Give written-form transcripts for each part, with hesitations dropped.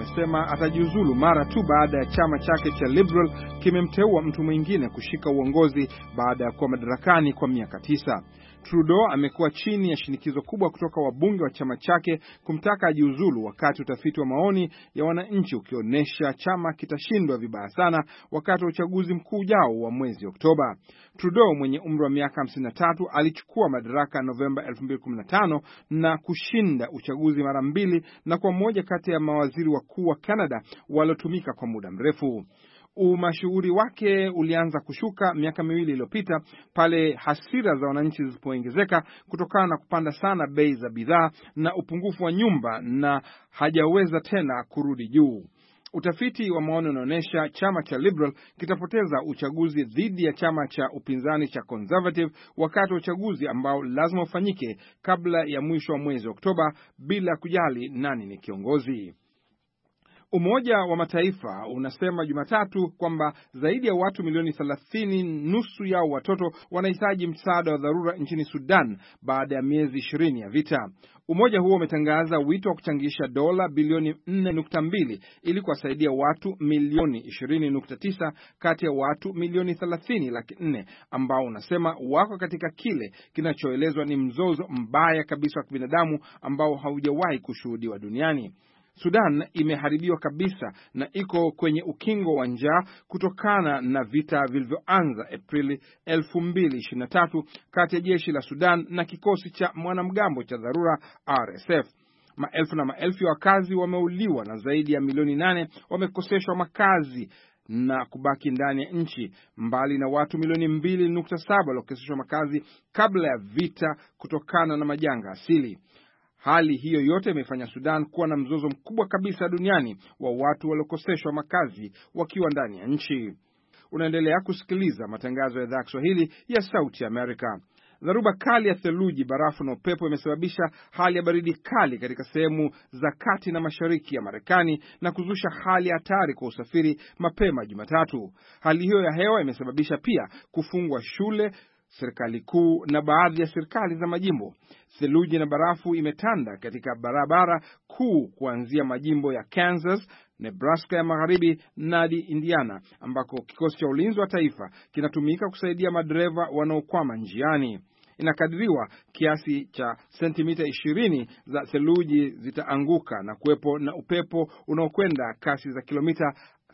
amesema atajiuzulu mara tu baada ya chama chake cha Liberal kimemteua mtu mwingine kushika uongozi baada ya kuwa madarakani kwa miaka 9. Trudeau amekuwa chini ya shinikizo kubwa kutoka wabunge wa chama chake kumtaka ajiuzulu, wakati utafiti wa maoni ya wananchi ukionyesha chama kitashindwa vibaya sana wakati wa uchaguzi mkuu ujao wa mwezi Oktoba. Trudeau mwenye umri wa miaka 53 alichukua madaraka Novemba 2015 na kushinda uchaguzi mara 2 na kwa mmoja kati ya mawaziri wakuu wa Canada waliotumika kwa muda mrefu. Umashuhuri wake ulianza kushuka miaka 2 iliyopita pale hasira za wananchi zilipoongezeka kutokana na kupanda sana bei za bidhaa na upungufu wa nyumba, na hajaweza tena kurudi juu. Utafiti wa maoni unaonyesha chama cha Liberal kitapoteza uchaguzi dhidi ya chama cha upinzani cha Conservative wakati wa uchaguzi ambao lazima ufanyike kabla ya mwisho wa mwezi Oktoba, bila kujali nani ni kiongozi. Umoja wa Mataifa unasema Jumatatu kwamba zaidi ya watu milioni 30, nusu yao watoto, wanahitaji msaada wa dharura nchini Sudan baada ya miezi 20 ya vita. Umoja huo umetangaza wito wa kuchangisha dola bilioni 4.2 ili kuwasaidia watu milioni 20.9 kati ya watu milioni 30.4 ambao unasema wako katika kile kinachoelezwa ni mzozo mbaya kabisa wa kibinadamu ambao haujawahi kushuhudiwa duniani. Sudan imeharibiwa kabisa na iko kwenye ukingo wa njaa kutokana na vita vilivyoanza Aprili 2023 kati ya jeshi la Sudan na kikosi cha mwanamgambo cha dharura RSF. Maelfu na maelfu ya wakazi wameuliwa na zaidi ya milioni 8 wamekoseshwa makazi na kubaki ndani ya nchi, mbali na watu milioni 2.7 waliokoseshwa makazi kabla ya vita kutokana na majanga asili. Hali hiyo yote imefanya Sudan kuwa na mzozo mkubwa kabisa duniani wa watu waliokoseshwa makazi wakiwa ndani ya nchi. Unaendelea kusikiliza matangazo ya idhaa ya Kiswahili ya Sauti Amerika. Dharuba kali ya theluji, barafu na upepo imesababisha hali ya baridi kali katika sehemu za kati na mashariki ya Marekani na kuzusha hali hatari kwa usafiri mapema Jumatatu. Hali hiyo ya hewa imesababisha pia kufungwa shule, serikali kuu na baadhi ya serikali za majimbo. Theluji na barafu imetanda katika barabara kuu kuanzia majimbo ya Kansas, Nebraska ya Magharibi na Indiana, ambako kikosi cha ulinzi wa taifa kinatumika kusaidia madereva wanaokwama njiani. Inakadiriwa kiasi cha sentimita 20 za theluji zitaanguka na kuwepo na upepo unaokwenda kasi za kilomita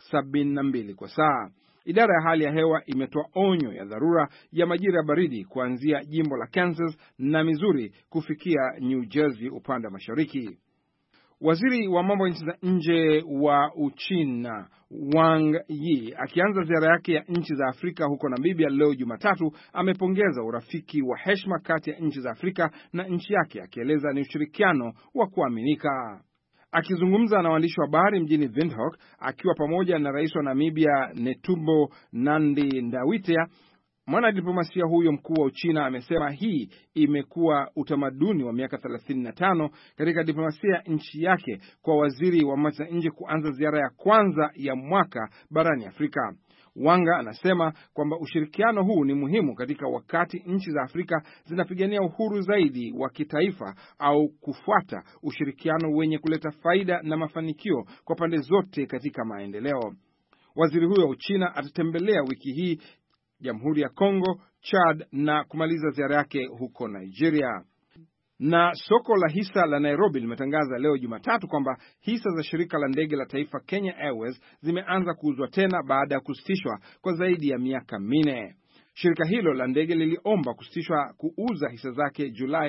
72 kwa saa. Idara ya hali ya hewa imetoa onyo ya dharura ya majira ya baridi kuanzia jimbo la Kansas na Missouri kufikia New Jersey upande wa mashariki. Waziri wa mambo ya nchi za nje wa Uchina Wang Yi, akianza ziara yake ya nchi za Afrika huko Namibia leo Jumatatu, amepongeza urafiki wa heshima kati ya nchi za Afrika na nchi yake, akieleza ni ushirikiano wa kuaminika. Akizungumza na waandishi wa habari mjini Windhoek akiwa pamoja na rais wa Namibia Netumbo Nandi-Ndaitwah, mwanadiplomasia huyo mkuu wa Uchina amesema hii imekuwa utamaduni wa miaka 35 katika diplomasia ya nchi yake kwa waziri wa mambo ya nje kuanza ziara ya kwanza ya mwaka barani Afrika. Wanga anasema kwamba ushirikiano huu ni muhimu katika wakati nchi za Afrika zinapigania uhuru zaidi wa kitaifa au kufuata ushirikiano wenye kuleta faida na mafanikio kwa pande zote katika maendeleo. Waziri huyo wa Uchina atatembelea wiki hii Jamhuri ya Kongo, Chad na kumaliza ziara yake huko Nigeria. Na soko la hisa la Nairobi limetangaza leo Jumatatu kwamba hisa za shirika la ndege la taifa Kenya Airways zimeanza kuuzwa tena baada ya kusitishwa kwa zaidi ya miaka 4. Shirika hilo la ndege liliomba kusitishwa kuuza hisa zake Julai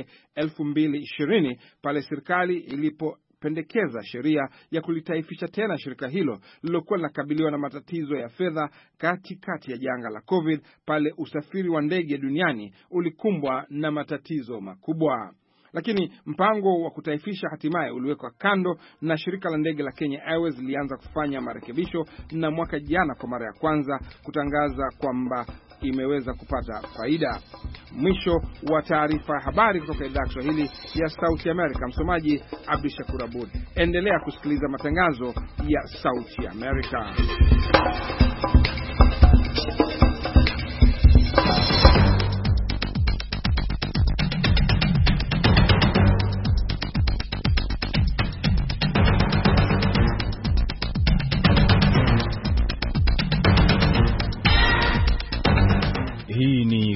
2020 pale serikali ilipopendekeza sheria ya kulitaifisha tena shirika hilo lililokuwa linakabiliwa na matatizo ya fedha katikati ya janga la COVID, pale usafiri wa ndege duniani ulikumbwa na matatizo makubwa. Lakini mpango wa kutaifisha hatimaye uliwekwa kando na shirika la ndege la Kenya Airways lilianza kufanya marekebisho na mwaka jana kwa mara ya kwanza kutangaza kwamba imeweza kupata faida. Mwisho wa taarifa ya habari kutoka idhaa ya Kiswahili ya Sauti Amerika. Msomaji Abdi Shakur Abud. Endelea kusikiliza matangazo ya Sauti Amerika.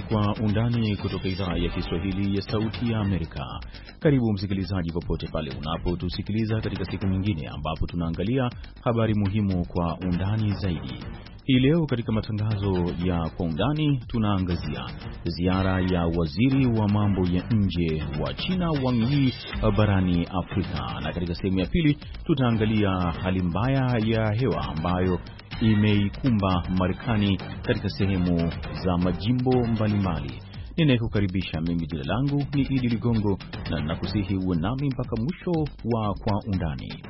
Kwa Undani kutoka idhaa ya Kiswahili ya Sauti ya Amerika. Karibu msikilizaji, popote pale unapotusikiliza katika siku nyingine ambapo tunaangalia habari muhimu kwa undani zaidi. Hii leo katika matangazo ya Kwa Undani tunaangazia ziara ya waziri wa mambo ya nje wa China Wang Yi barani Afrika, na katika sehemu ya pili tutaangalia hali mbaya ya hewa ambayo imeikumba Marekani katika sehemu za majimbo mbalimbali. Ninayekukaribisha mimi, jina langu ni Idi Ligongo, na nakusihi uwe nami mpaka mwisho wa Kwa Undani.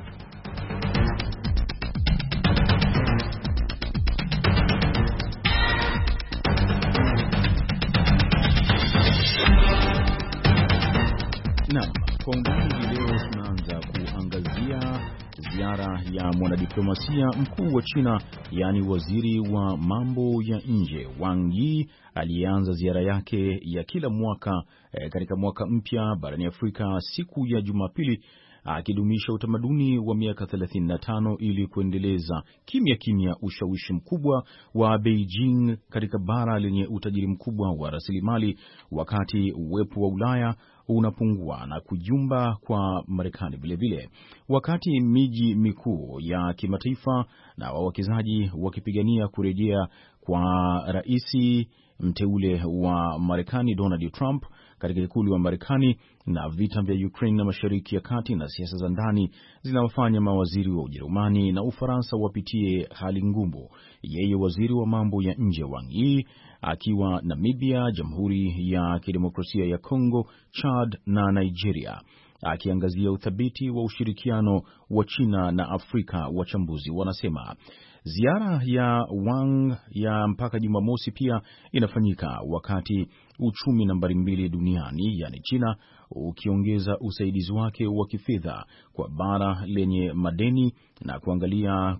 Naam, Kwa Undani leo tunaanza kuangazia ziara ya mwanadiplomasia mkuu wa China, yaani waziri wa mambo ya nje Wang Yi, aliyeanza ziara yake ya kila mwaka katika mwaka mpya barani Afrika siku ya Jumapili, akidumisha utamaduni wa miaka 35 ili kuendeleza kimya kimya ushawishi mkubwa wa Beijing katika bara lenye utajiri mkubwa wa rasilimali, wakati uwepo wa Ulaya unapungua na kujumba kwa Marekani vilevile. Wakati miji mikuu ya kimataifa na wawekezaji wakipigania kurejea kwa raisi mteule wa Marekani Donald Trump katika ikulu ya Marekani, na vita vya Ukraine na Mashariki ya Kati na siasa za ndani zinawafanya mawaziri wa Ujerumani na Ufaransa wapitie hali ngumu, yeye waziri wa mambo ya nje Wang Yi akiwa Namibia, Jamhuri ya Kidemokrasia ya Kongo, Chad na Nigeria, akiangazia uthabiti wa ushirikiano wa China na Afrika. Wachambuzi wanasema ziara ya Wang ya mpaka Jumamosi pia inafanyika wakati uchumi nambari 2 duniani, yani China, ukiongeza usaidizi wake wa kifedha kwa bara lenye madeni na kuangalia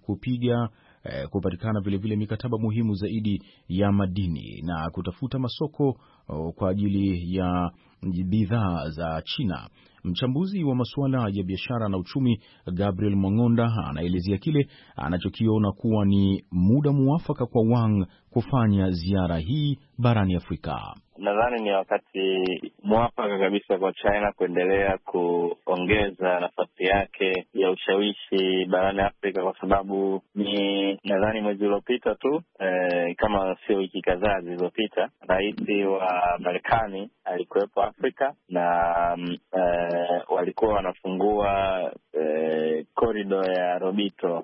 kupatikana vilevile mikataba muhimu zaidi ya madini na kutafuta masoko kwa ajili ya bidhaa za China. Mchambuzi wa masuala ya biashara na uchumi Gabriel Mongonda anaelezea kile anachokiona kuwa ni muda muafaka kwa Wang kufanya ziara hii barani Afrika. Nadhani ni wakati mwafaka kabisa kwa China kuendelea kuongeza nafasi yake ya ushawishi barani Afrika, kwa sababu ni nadhani mwezi uliopita tu kama sio wiki kadhaa zilizopita, rais wa Marekani alikuwepo Afrika na walikuwa wanafungua korido ya Robito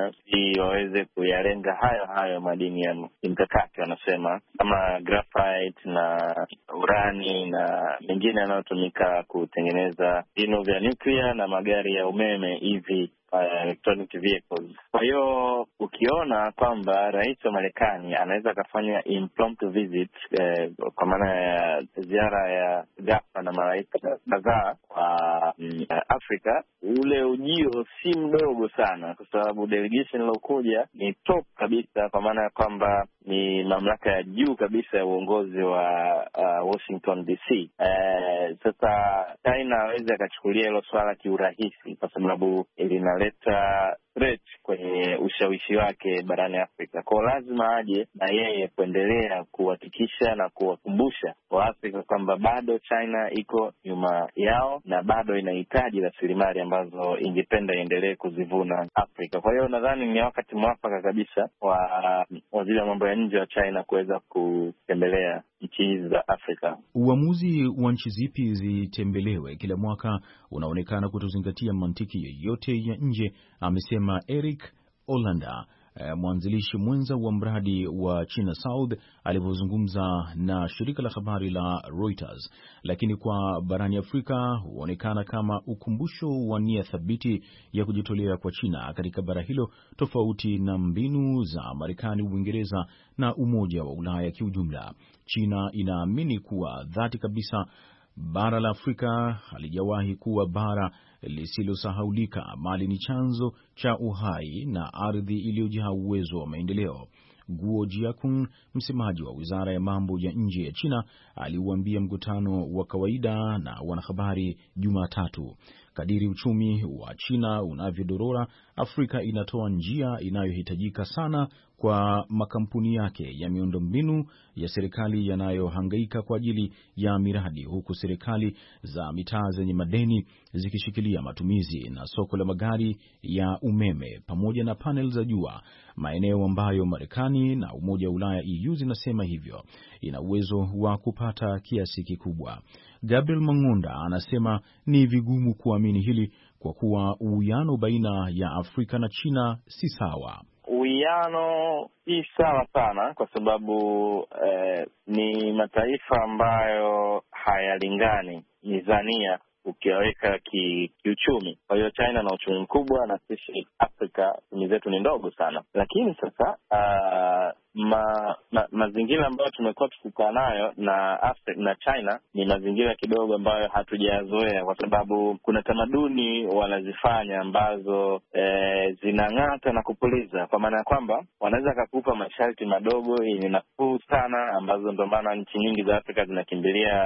ili waweze kuyalenga hayo madini ya mkakati, wanasema kama graphite na urani na mengine yanayotumika kutengeneza vinu vya nuclear na magari ya umeme hivi, electronic vehicles. Kwa hiyo ukiona kwamba rais wa Marekani anaweza akafanya impromptu visit kwa maana ya ziara ya ghafla na marais kadhaa kwa Afrika, ule ujio si mdogo sana, kwa sababu delegation ilokuja ni top kabisa, kwa maana ya kwamba ni mamlaka ya juu kabisa ya uongozi wa Washington DC. Sasa China hawezi akachukulia hilo swala kiurahisi, kwa sababu linaleta threat kwenye ushawishi wake barani Afrika. Kwa lazima aje na yeye kuendelea kuhakikisha na kuwakumbusha Waafrika kwamba bado China iko nyuma yao na bado inahitaji rasilimali ambazo ingependa iendelee kuzivuna Afrika. Kwa hiyo nadhani ni wakati mwafaka kabisa wa waziri wa mambo ya nje wa China kuweza kutembelea nchi za Afrika. Uamuzi wa nchi zipi zitembelewe kila mwaka unaonekana kutozingatia mantiki yoyote ya nje, amesema Eric Olanda, mwanzilishi mwenza wa mradi wa China South, alivyozungumza na shirika la habari la Reuters. Lakini kwa barani Afrika huonekana kama ukumbusho wa nia thabiti ya kujitolea kwa China katika bara hilo, tofauti na mbinu za Marekani, Uingereza na Umoja wa Ulaya kiujumla. China inaamini kuwa dhati kabisa bara la Afrika halijawahi kuwa bara lisilosahaulika, bali ni chanzo cha uhai na ardhi iliyojaa uwezo wa maendeleo. Guo Jiakun, msemaji wa wizara ya mambo ya nje ya China, aliuambia mkutano wa kawaida na wanahabari Jumatatu, kadiri uchumi wa China unavyodorora, Afrika inatoa njia inayohitajika sana kwa makampuni yake ya miundombinu ya serikali yanayohangaika kwa ajili ya miradi, huku serikali za mitaa zenye madeni zikishikilia matumizi na soko la magari ya umeme pamoja na panel za jua, maeneo ambayo Marekani na Umoja wa Ulaya EU zinasema hivyo ina uwezo wa kupata kiasi kikubwa. Gabriel Mang'unda anasema ni vigumu kuamini hili kwa kuwa uwiano baina ya Afrika na China si sawa. Uwiano si sawa sana kwa sababu ni mataifa ambayo hayalingani mizania ukiweka kiuchumi. Kwa hiyo China na uchumi mkubwa na sisi Afrika uchumi zetu ni ndogo sana. Lakini sasa mazingira ambayo tumekuwa tukikaa nayo na Afrika na China ni mazingira kidogo ambayo hatujayazoea, kwa sababu kuna tamaduni wanazifanya ambazo zinang'ata na kupuliza, kwa maana ya kwamba wanaweza kukupa masharti madogo yenye nafuu sana, ambazo ndio maana nchi nyingi za Afrika zinakimbilia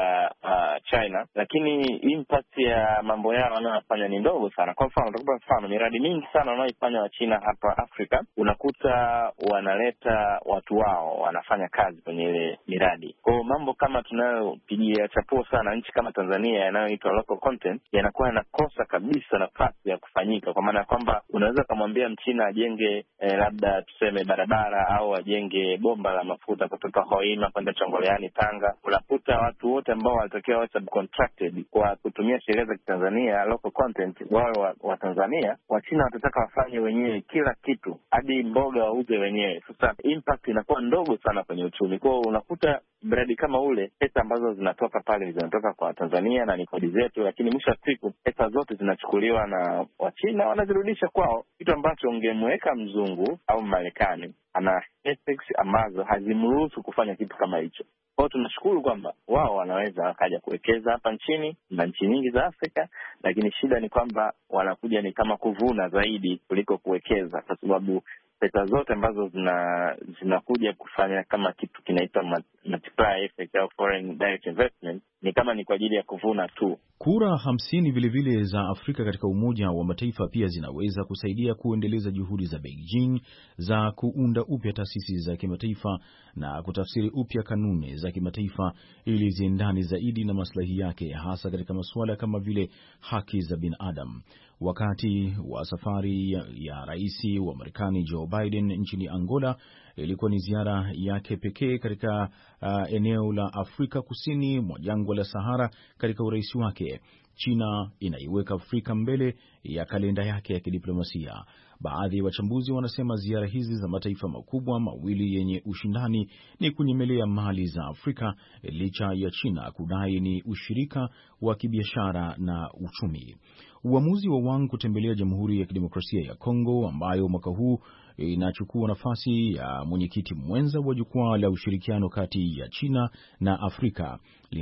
China, lakini impact ya mambo yao wanayofanya ni ndogo sana. Kwa mfano, nitakupa mfano, miradi mingi sana wanaoifanya wa China hapa Afrika, unakuta wanaleta watu wao wanafanya kazi kwenye ile miradi. Kwa mambo kama tunayopigia chapuo sana nchi kama Tanzania yanayoitwa local content, yanakuwa yanakosa kabisa nafasi ya kufanyika, kwa maana ya kwamba unaweza kumwambia Mchina ajenge labda tuseme barabara au ajenge bomba la mafuta kutoka Hoima kwenda Chongoleani Tanga. Unakuta watu wote ambao walitakiwa wa subcontracted kwa kutumia sheria za Tanzania local content, wao wa Tanzania, wa China watataka wafanye wenyewe kila kitu, hadi mboga wauze wenyewe. Sasa impact inakuwa ndogo sana kwenye uchumi. Kwa unakuta mradi kama ule, pesa ambazo zinatoka pale zinatoka kwa Tanzania na ni kodi zetu, lakini mwisho wa siku pesa zote zinachukuliwa na Wachina wanazirudisha kwao, kitu ambacho ungemweka mzungu au Marekani ana ethics ambazo hazimruhusu kufanya kitu kama hicho. Kwa tunashukuru kwamba wao wanaweza wakaja kuwekeza hapa nchini na nchi nyingi za Afrika, lakini shida ni kwamba wanakuja ni kama kuvuna zaidi kuliko kuwekeza, kwa sababu pesa zote ambazo zinakuja kufanya kama kitu kinaitwa multiplier effect au foreign direct investment ni kama ni kwa ajili ya kuvuna tu. Kura 50 vilevile za Afrika katika Umoja wa Mataifa pia zinaweza kusaidia kuendeleza juhudi za Beijing za kuunda upya taasisi za kimataifa na kutafsiri upya kanuni za kimataifa ili ziendane zaidi na maslahi yake, hasa katika masuala kama vile haki za binadamu. Wakati wa safari ya rais wa Marekani Joe Biden nchini Angola, ilikuwa ni ziara yake pekee katika eneo la Afrika kusini mwa jangwa la Sahara katika urais wake. China inaiweka Afrika mbele ya kalenda yake ya kidiplomasia. Baadhi ya wachambuzi wanasema ziara hizi za mataifa makubwa mawili yenye ushindani ni kunyemelea mali za Afrika, licha ya China kudai ni ushirika wa kibiashara na uchumi. Uamuzi wa Wang kutembelea Jamhuri ya Kidemokrasia ya Kongo, ambayo mwaka huu inachukua nafasi ya mwenyekiti mwenza wa jukwaa la ushirikiano kati ya China na Afrika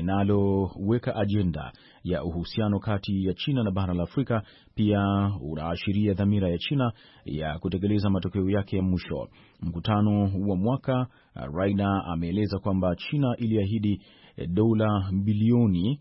linaloweka ajenda ya uhusiano kati ya China na bara la Afrika, pia unaashiria dhamira ya China ya kutekeleza matokeo yake ya mwisho. Mkutano wa mwaka, Raina ameeleza kwamba China iliahidi dola bilioni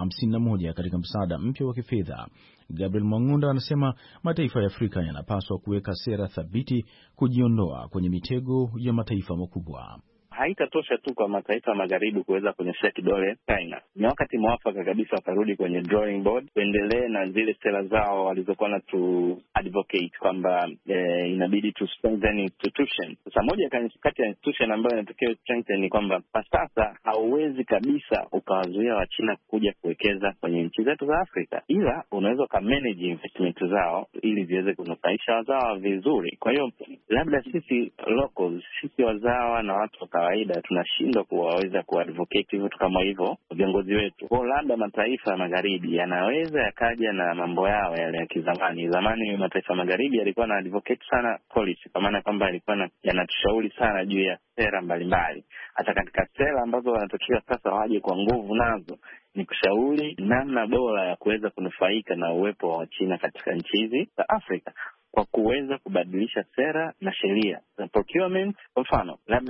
51 katika msaada mpya wa kifedha. Gabriel Mang'unda anasema mataifa ya Afrika yanapaswa kuweka sera thabiti kujiondoa kwenye mitego ya mataifa makubwa. Haitatosha tu kwa mataifa magharibi kuweza kuonyesha kidole China. Ni wakati mwafaka kabisa wakarudi kwenye drawing board, kuendelee na zile sera zao walizokuwa na tu advocate kwamba inabidi to strengthen institution. Sasa moja kati ya institution ambayo inatakiwa strengthen ni kwamba kwa sasa hauwezi kabisa ukawazuia wa China kuja kuwekeza kwenye nchi zetu za Afrika, ila unaweza ka manage investment zao ili ziweze kunufaisha wazawa vizuri. Kwa hiyo labda sisi locals, sisi wazawa na watu wa kawaida tunashindwa kuwaweza kuadvocate vitu kama hivyo viongozi wetu. Kwa labda mataifa ya magharibi yanaweza yakaja na mambo yao yale ya kizamani. Zamani mataifa magharibi yalikuwa na advocate sana policy, kwa maana kwamba yalikuwa yanatushauri sana juu ya sera mbalimbali. Hata katika sera ambazo wanatakiwa sasa waje kwa nguvu nazo ni kushauri namna bora ya kuweza kunufaika na uwepo wa China katika nchi hizi za Afrika, kwa kuweza kubadilisha sera na sheria za procurement. Kwa mfano, labda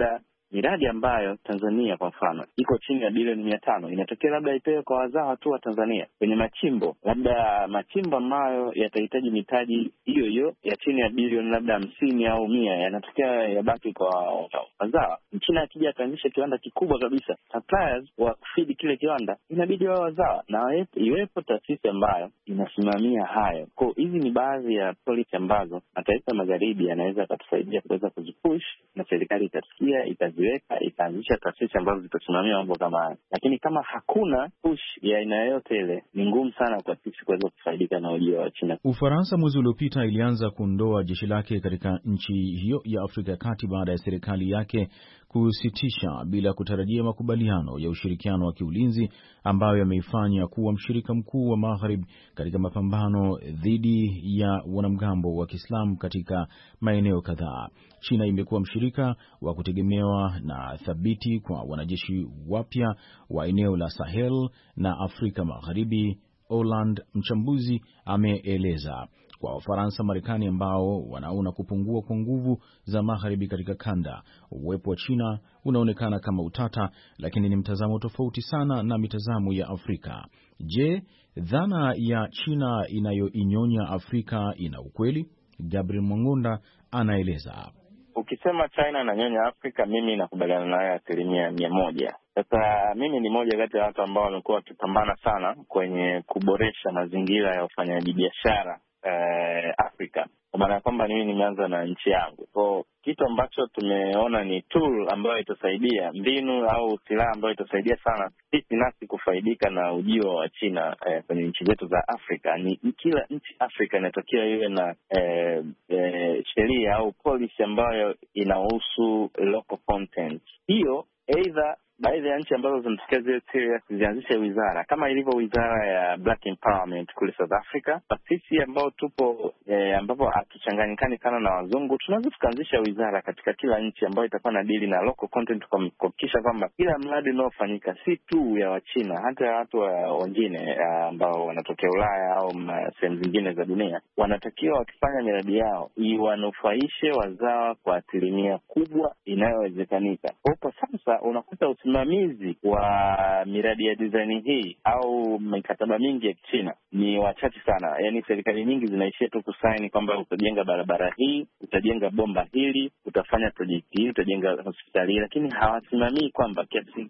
miradi ambayo Tanzania kwa mfano iko chini ya bilioni 500 inatokea labda ipewe kwa wazawa tu wa Tanzania kwenye machimbo, labda machimbo ambayo yatahitaji mitaji hiyo hiyo ya chini ya bilioni labda 50 au 100 yanatokea yabaki kwa wazawa. Mchina akija ataanzisha kiwanda kikubwa kabisa, suppliers wa kufidi kile kiwanda inabidi wao wazawa, na iwepo taasisi ambayo inasimamia hayo. Kwa hizi ni baadhi ya policy ambazo mataifa magharibi yanaweza kutusaidia kuweza kuzipush, na serikali itasikia, itaziweka, itaanzisha taasisi ambazo zitasimamia mambo kama haya. Lakini kama hakuna push ya aina yoyote ile, ni ngumu sana kwa sisi kuweza kufaidika na ujio wa China. Ufaransa mwezi uliopita ilianza kuondoa jeshi lake katika nchi hiyo ya Afrika ya Kati baada ya serikali yake kusitisha bila kutarajia makubaliano ya ushirikiano wa kiulinzi ambayo yameifanya kuwa mshirika mkuu wa Maghrib katika mapambano dhidi ya wanamgambo wa Kiislamu katika maeneo kadhaa. China imekuwa mshirika wa kutegemewa na thabiti kwa wanajeshi wapya wa eneo la Sahel na Afrika Magharibi. Holland, mchambuzi, ameeleza kwa Wafaransa, Marekani ambao wanaona kupungua kwa nguvu za Magharibi katika kanda, uwepo wa China unaonekana kama utata, lakini ni mtazamo tofauti sana na mitazamo ya Afrika. Je, dhana ya China inayoinyonya Afrika ina ukweli? Gabriel Mwang'onda anaeleza. Ukisema China inanyonya Afrika, mimi nakubaliana nayo 100%. Sasa mimi ni moja kati ya watu ambao wamekuwa wakipambana sana kwenye kuboresha mazingira ya ufanyaji biashara Afrika, kwa maana kwamba mimi nimeanza na nchi yangu. Kwa kitu ambacho tumeona ni tool ambayo itasaidia, mbinu au silaha ambayo itasaidia sana sisi nasi kufaidika na ujio wa China kwenye nchi zetu za Afrika, ni kila nchi Afrika inatakiwa iwe na sheria au policy ambayo inahusu local content. Hiyo either baadhi ya nchi ambazo zinatokea zile serious zianzishe wizara kama ilivyo wizara ya Black Empowerment kule South Africa. Sisi ambao tupo ambapo hatuchanganyikani sana na wazungu, tunaweza tukaanzisha wizara katika kila nchi ambayo itakuwa na deal na local content, kuhakikisha kwamba kila mradi unaofanyika si tu ya Wachina, hata ya watu wengine ambao wanatokea Ulaya au sehemu zingine za dunia, wanatakiwa wakifanya miradi yao iwanufaishe wazawa kwa 1% kubwa inayowezekanika. Kwa sasa unakuta usimamizi wa miradi ya design hii au mikataba mingi ya China ni wachache sana. Yaani serikali nyingi zinaishia tu kusaini kwamba utajenga barabara hii, utajenga bomba hili, utafanya project hii, utajenga hospitali, lakini hawasimamii kwamba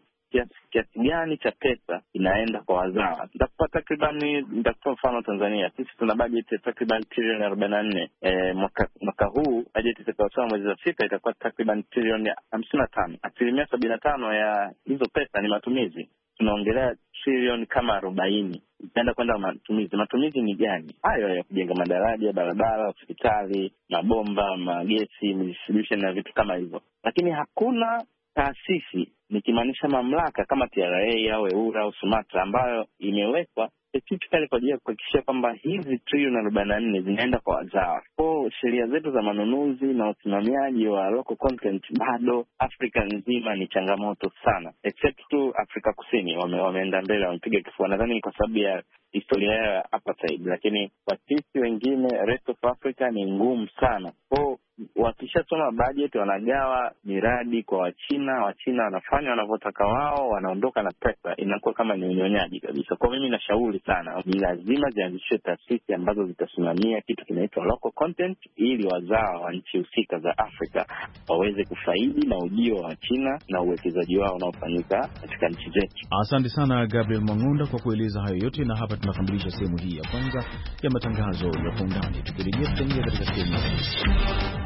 kiasi gani cha pesa inaenda kwa wazawa. Nitakupa mfano Tanzania. Sisi tuna budget ya takriban trilioni 44. Mwaka huu budget itakayotoa mwezi wa 6 itakuwa takriban trilioni 55. 75% ya hizo pesa ni matumizi. Tunaongelea trilioni kama 40 itaenda kwenda matumizi. Matumizi ni gani? Hayo ya kujenga madaraja, barabara, hospitali, mabomba, magesi, distribution na vitu kama hivyo. Lakini hakuna taasisi, nikimaanisha mamlaka kama TRA au EWURA au SUMATRA, ambayo imewekwa specifically kwa ajili ya kuhakikisha kwamba hizi trilioni 44 zinaenda kwa wazawa. Kwa sheria zetu za manunuzi na usimamiaji wa local content bado Afrika nzima ni changamoto sana, except tu Afrika Kusini wameenda mbele, wamepiga kifua. Nadhani kwa sababu ya historia ya apartheid, lakini kwa sisi wengine rest of Africa ni ngumu sana. Kwa wakishasoma budget wanagawa miradi kwa Wachina wanafanya wanavyotaka wao, wanaondoka na pesa, inakuwa kama ni unyonyaji kabisa. Kwa mimi nashauri sana, ni lazima zianzishwe taasisi ambazo zitasimamia kitu kinaitwa local content, ili wazao wa nchi husika za Afrika waweze kufaidi na ujio wa China na uwekezaji wao unaofanyika katika nchi zetu. Asante sana Gabriel Mwang'onda kwa kueleza hayo yote, na hapa tunakamilisha sehemu hii ya kwanza ya matangazo ya Kwa Undani. Tukirejea tutaingia katika sehemu ya pili.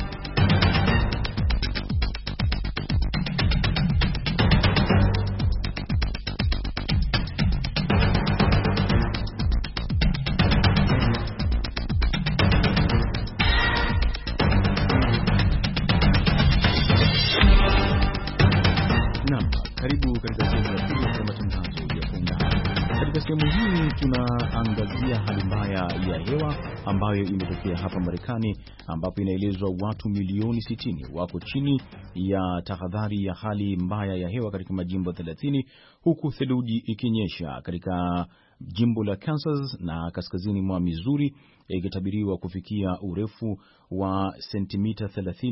Sehemu hii tunaangazia hali mbaya ya hewa ambayo imetokea hapa Marekani, ambapo inaelezwa watu milioni 60 wako chini ya tahadhari ya hali mbaya ya hewa katika majimbo 30, huku theluji ikinyesha katika jimbo la Kansas na kaskazini mwa Missouri ikitabiriwa kufikia urefu wa sentimita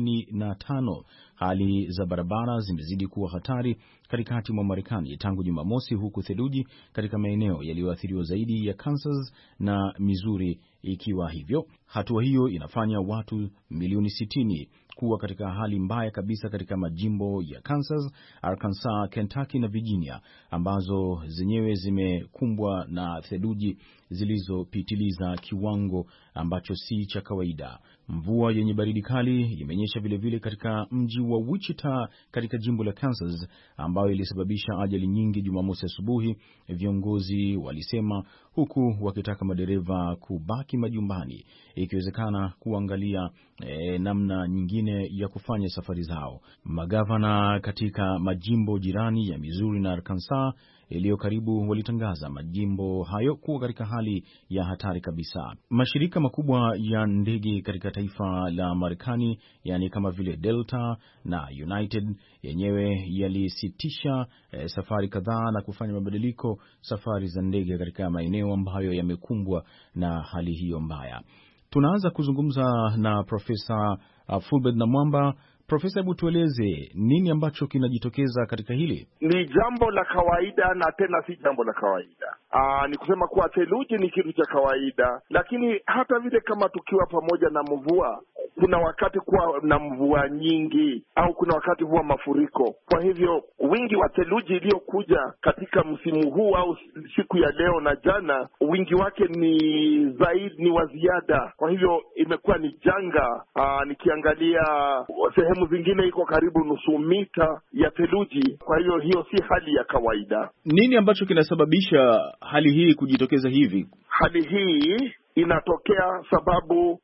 35. Hali za barabara zimezidi kuwa hatari katikati mwa Marekani tangu Jumamosi, huku theluji katika maeneo yaliyoathiriwa zaidi ya Kansas na Missouri ikiwa hivyo. Hatua hiyo inafanya watu milioni 60 kuwa katika hali mbaya kabisa katika majimbo ya Kansas, Arkansas, Kentucky na Virginia, ambazo zenyewe zimekumbwa na theluji zilizopitiliza kiwango ambacho si cha kawaida. Mvua yenye baridi kali imenyesha vilevile katika mji wa Wichita katika jimbo la Kansas, ambayo ilisababisha ajali nyingi Jumamosi asubuhi, viongozi walisema, huku wakitaka madereva kubaki majumbani ikiwezekana kuangalia namna nyingine ya kufanya safari zao. Magavana katika majimbo jirani ya Missouri na Arkansas iliyo karibu walitangaza majimbo hayo kuwa katika hali ya hatari kabisa. Mashirika makubwa ya ndege katika taifa la Marekani, yani kama vile Delta na United, yenyewe yalisitisha safari kadhaa na kufanya mabadiliko safari za ndege katika maeneo ambayo yamekumbwa na hali hiyo mbaya. Tunaanza kuzungumza na Profesa Fulbert Namwamba. Profesa, hebu tueleze nini ambacho kinajitokeza katika hili? Ni jambo la kawaida na tena si jambo la kawaida. Ni kusema kuwa theluji ni kitu cha kawaida, lakini hata vile kama tukiwa pamoja na mvua, kuna wakati kuwa na mvua nyingi au kuna wakati huwa mafuriko. Kwa hivyo wingi wa theluji iliyokuja katika msimu huu au siku ya leo na jana, wingi wake ni zaidi, ni wa ziada. Kwa hivyo imekuwa ni janga. Nikiangalia sehemu zingine iko karibu nusu mita ya theluji. Kwa hivyo hiyo si hali ya kawaida. Nini ambacho kinasababisha hali hii kujitokeza hivi? Hali hii inatokea sababu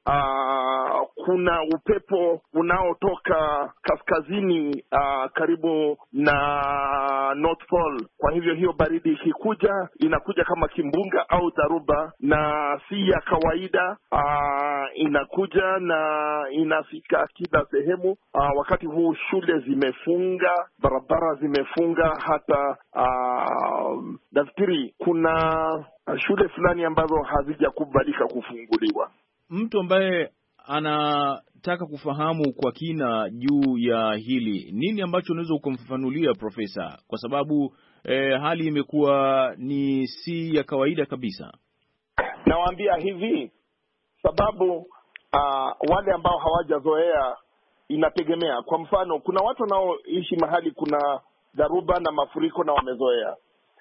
kuna upepo unaotoka kaskazini karibu na North Pole. Kwa hivyo hiyo baridi ikikuja inakuja kama kimbunga au dharuba, na si ya kawaida. Inakuja na inafika kila sehemu. Wakati huu shule zimefunga, barabara zimefunga, hata nafikiri kuna shule fulani ambazo hazijakubalika kufunguliwa. Mtu ambaye anataka kufahamu kwa kina juu ya hili, nini ambacho unaweza ukamfafanulia Profesa? Kwa sababu hali imekuwa ni si ya kawaida kabisa. Nawaambia hivi, sababu wale ambao hawajazoea inategemea. Kwa mfano, kuna watu wanaoishi mahali kuna dharuba na mafuriko na wamezoea.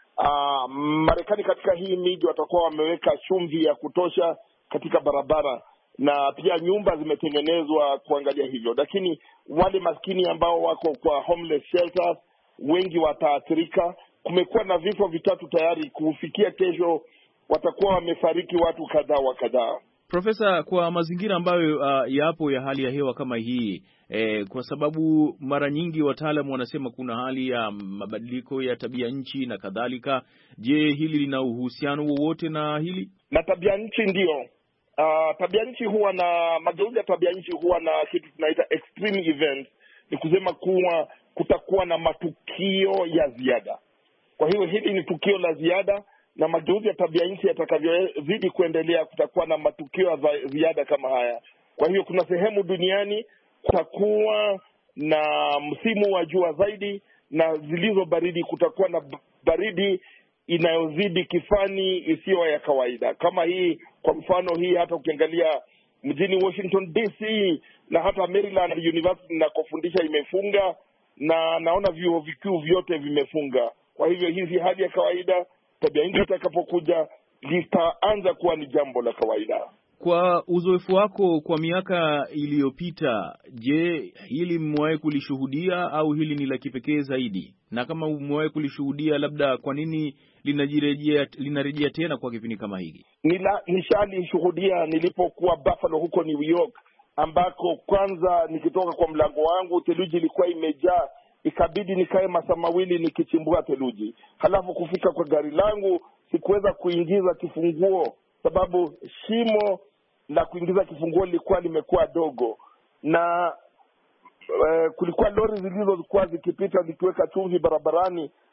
Marekani katika hii miji watakuwa wameweka chumvi ya kutosha katika barabara, na pia nyumba zimetengenezwa kuangalia hivyo. Lakini wale maskini ambao wako kwa homeless shelters, wengi wataathirika. Kumekuwa na vifo 3 tayari, kufikia kesho watakuwa wamefariki watu kadhaa wa kadhaa. Profesa, kwa mazingira ambayo yapo ya hali ya hewa kama hii, kwa sababu mara nyingi wataalamu wanasema kuna hali ya mabadiliko ya tabia nchi na kadhalika, je, hili lina uhusiano wowote na hili? Na tabia nchi ndio. Tabia nchi huwa na mageuzi ya tabia nchi huwa na kitu tunaita extreme events. Ni kusema kuwa kutakuwa na matukio ya ziada. Kwa hiyo hili ni tukio la ziada, na mageuzi ya tabia nchi yatakavyozidi kuendelea kutakuwa na matukio ya ziada kama haya. Kwa hiyo kuna sehemu duniani kutakuwa na msimu wa jua zaidi, na zilizo baridi kutakuwa na baridi inayozidi kifani isiyo ya kawaida. Kama hii, kwa mfano hii, hata ukiangalia mjini Washington DC na hata Maryland University ninakofundisha imefunga, na naona vyuo vikuu vyote vimefunga. Kwa hivyo hizi hali ya kawaida, tabia nchi itakapokuja litaanza kuwa ni jambo la kawaida. Kwa uzoefu wako kwa miaka iliyopita, je, hili mmewahi kulishuhudia au hili ni la kipekee zaidi? Na kama mmewahi kulishuhudia, labda kwa nini linarejea tena kwa kipindi kama hiki? Nishanishuhudia nilipokuwa Buffalo huko New York, ambako kwanza nikitoka kwa mlango wangu theluji ilikuwa imejaa, ikabidi nikae masaa mawili nikichimbua theluji. Halafu kufika kwa gari langu sikuweza kuingiza kifunguo, sababu shimo la kuingiza kifunguo lilikuwa limekuwa dogo, na kulikuwa lori zilizokuwa zikipita zikiweka chumvi barabarani,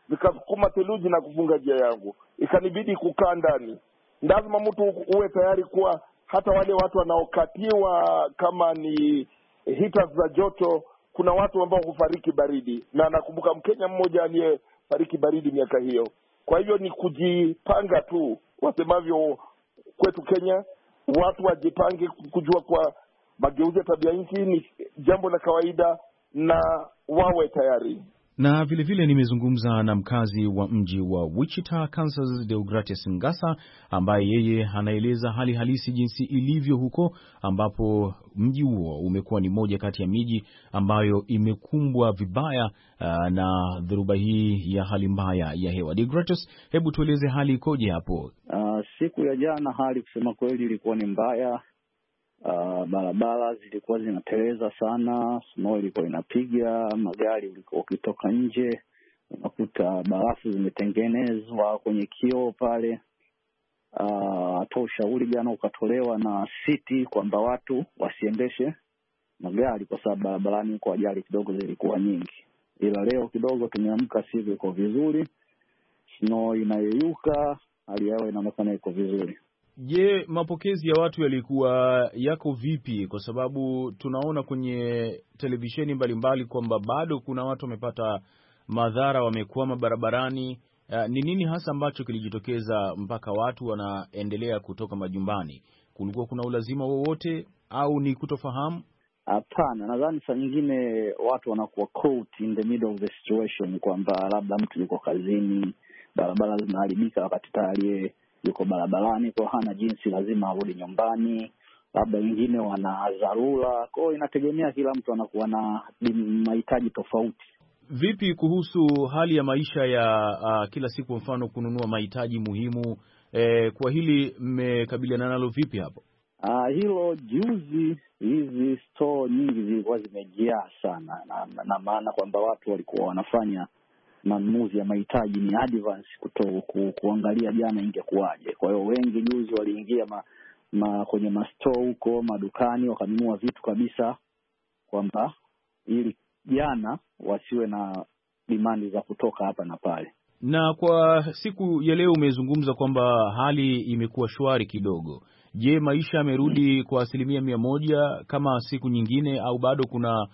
vikasukuma theluji na kufunga njia yangu, ikanibidi kukaa ndani. Lazima mtu uwe tayari kuwa hata wale watu wanaokatiwa kama ni heaters za joto, kuna watu ambao hufariki baridi, na nakumbuka Mkenya mmoja aliyefariki baridi miaka hiyo. Kwa hivyo ni kujipanga tu, wasemavyo kwetu Kenya, watu wajipange, kujua kwa mageuzi ya tabia nchi ni jambo la kawaida na wawe tayari. Na vile nimezungumza na mkazi wa mji wa Wichita, Kansas, Deogratius Ngasa, ambaye yeye anaeleza hali halisi jinsi ilivyo huko, ambapo mji huo umekuwa ni moja kati ya miji ambayo imekumbwa vibaya na dhoruba hii ya hali mbaya ya hewa. Deogratius, hebu tueleze hali ikoje hapo? Siku ya jana hali kusema kweli ilikuwa ni mbaya. Barabara zilikuwa zinateleza sana, snow ilikuwa inapiga, magari ulikuwa ukitoka nje unakuta barafu zimetengenezwa kwenye kioo pale. Hata ushauri jana ukatolewa na city kwamba watu wasiendeshe magari kwa sababu barabarani kwa ajali kidogo zilikuwa nyingi. Ila leo kidogo tumeamka sivyo, iko vizuri, snow inayeyuka, hali yao inaonekana iko vizuri. Je, mapokezi ya watu yalikuwa yako vipi? Kwa sababu tunaona kwenye televisheni mbalimbali kwamba bado kuna watu wamepata madhara, wamekwama barabarani. Ni nini hasa ambacho kilijitokeza mpaka watu wanaendelea kutoka majumbani? Kulikuwa kuna ulazima wowote au ni kutofahamu? Hapana, nadhani saa nyingine watu wanakuwa caught in the middle of the situation, kwamba labda mtu yuko kazini, barabara zinaharibika wakati tayari yuko barabarani, kwa hana jinsi, lazima arudi nyumbani. Labda wengine wana dharura, kwa hiyo inategemea, kila mtu anakuwa na mahitaji tofauti. Vipi kuhusu hali ya maisha ya kila siku, mfano kununua mahitaji muhimu? Kwa hili mmekabiliana nalo vipi hapo? Hilo juzi hizi store nyingi zilikuwa zimejaa sana, na maana kwamba watu walikuwa wanafanya manunuzi ya mahitaji ni advance kuangalia jana ingekuwaje. Kwa hiyo wengi juzi waliingia kwenye mastore huko, madukani, wakanunua vitu kabisa, kwamba ili jana wasiwe na demand za kutoka hapa na pale. Na kwa siku ya leo umezungumza kwamba hali imekuwa shwari kidogo. Je, maisha yamerudi kwa 100% kama siku nyingine, au bado kuna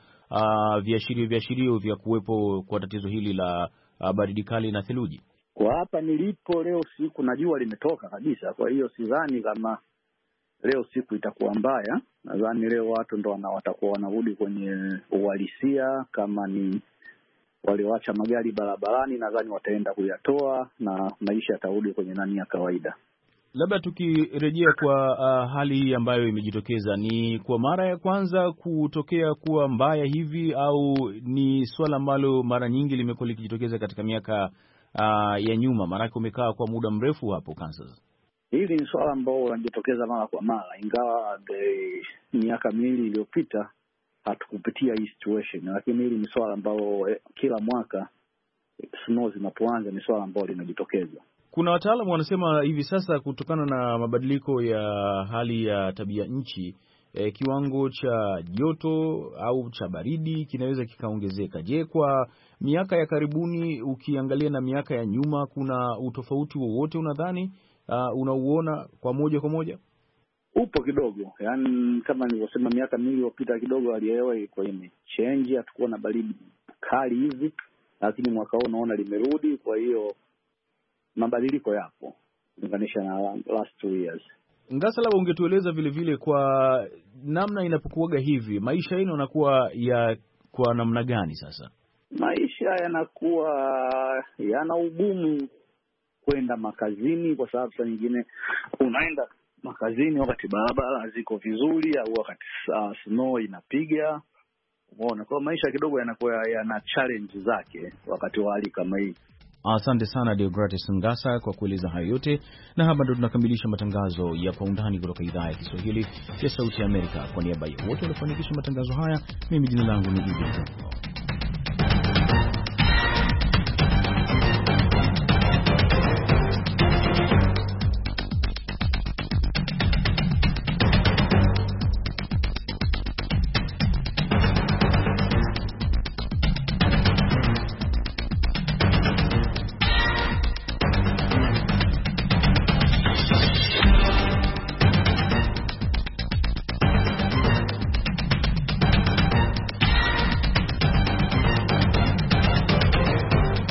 viashirio vya kuwepo kwa tatizo hili la baridi kali na theluji? Kwa hapa nilipo leo siku na jua limetoka kabisa, kwa hiyo sidhani kama leo siku itakuwa mbaya. Nadhani leo watu ndo watakuwa wanarudi kwenye uhalisia. Kama ni walioacha magari barabarani, nadhani wataenda kuyatoa na maisha yatarudi kwenye nani ya kawaida. Labda tukirejea kwa hali hii ambayo imejitokeza, ni kwa mara ya kwanza kutokea kuwa mbaya hivi, au ni swala ambalo mara nyingi limekuwa likijitokeza katika miaka ya nyuma? Maana umekaa kwa muda mrefu hapo Kansas. Hili ni swala ambalo linajitokeza mara kwa mara, ingawa miaka miwili iliyopita hatukupitia hii situation, lakini hili ni swala ambalo kila mwaka snow zinapoanza ni swala ambalo linajitokeza. Kuna wataalamu wanasema hivi sasa kutokana na mabadiliko ya hali ya tabia nchi, kiwango cha joto au cha baridi kinaweza kikaongezeka. Je, kwa miaka ya karibuni ukiangalia na miaka ya nyuma, kuna utofauti wowote unadhani unauona kwa moja? Upo kidogo. Yaani kama nilivyosema, miaka mingi iliyopita kidogo hali ya hewa ilikuwa imechange, hatakuwa na baridi kali hivi, lakini mwaka huu naona limerudi. Kwa hiyo mabadiliko yapo kulinganisha na last 2 years. Ngasa, labda ungetueleza vile kwa namna inapokuaga hivi, maisha yenu yanakuwa kwa namna gani sasa? Maisha yanakuwa yana ugumu kwenda makazini, kwa sababu saa nyingine unaenda makazini wakati barabara ziko vizuri, au wakati snow inapiga. Umeona, kwa maisha kidogo yanakuwa yana challenge zake wakati wa hali kama hii. Asante sana Deogratius Ngasa kwa kueleza hayo yote, na hapa ndo tunakamilisha matangazo ya Kwa Undani kutoka idhaa ya Kiswahili ya Sauti ya Amerika. Kwa niaba ya wote waliofanikisha matangazo haya, mimi jina langu ni Idi.